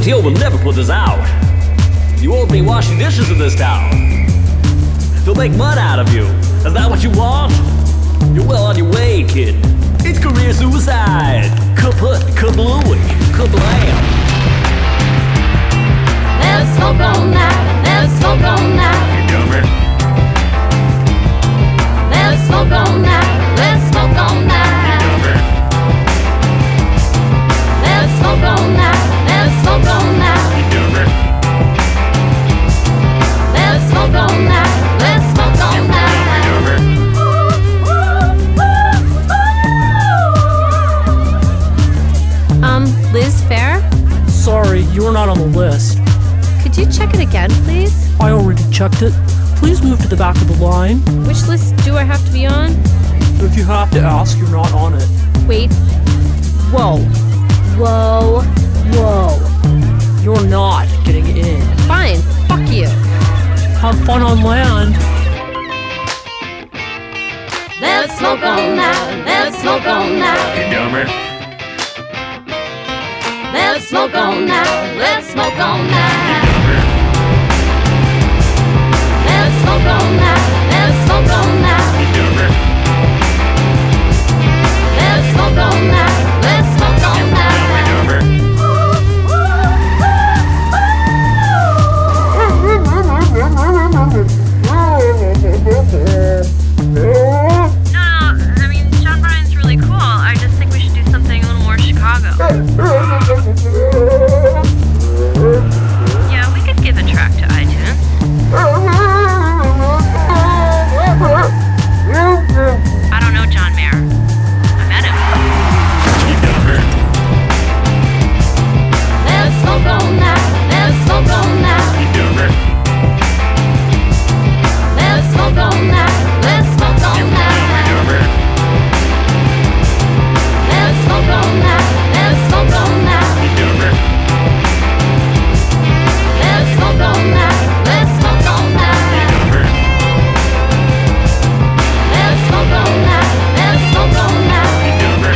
ATO will never put this out. You won't be washing dishes in this town. They'll make mud out of you. Is that what you want? You're well on your way, kid. It's career suicide. Kaput, kablooey, kablam. Let's smoke all night. Let's smoke all night. You dumber. Let's smoke all night. Let's smoke all night. You dumber. Let's smoke all night. Let's smoke all night. You dumber. Let's smoke all night. Let's smoke all night. You dumber. Liz Fair? Sorry, you're not on the list. Could you check it again, please? I already checked it. Please move to the back of the line. Which list do I have to be on? If you have to ask, you're not on it. Wait. Whoa. Whoa. Whoa. You're not getting in. Fine. Fuck you. Have fun on land. Let's smoke all night. Let's smoke all night. You dumber. Let's smoke all night. Let's smoke all You night. dumber. Let's smoke all night. Let's smoke all night. You dumber. Let's smoke all night. Let's smoke all You night. dumber. No, I mean, John Bryan's really cool. I just think we should do something a little more Chicago. Yeah, we could give a track to iTunes. I don't know John Mayer. I met him. You dumber. Let's smoke all night. Let's smoke all night. You dumber. Let's smoke all night. Let's smoke all You night. dumber. Let's smoke all night. Let's smoke all night. You dumber. Let's smoke all night. Let's smoke all You night. dumber. Let's smoke all night. Let's smoke all night. You dumber.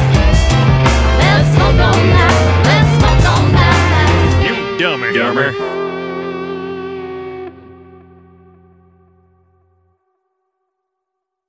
Let's smoke all night. Let's smoke all night. You dumber. Dumber.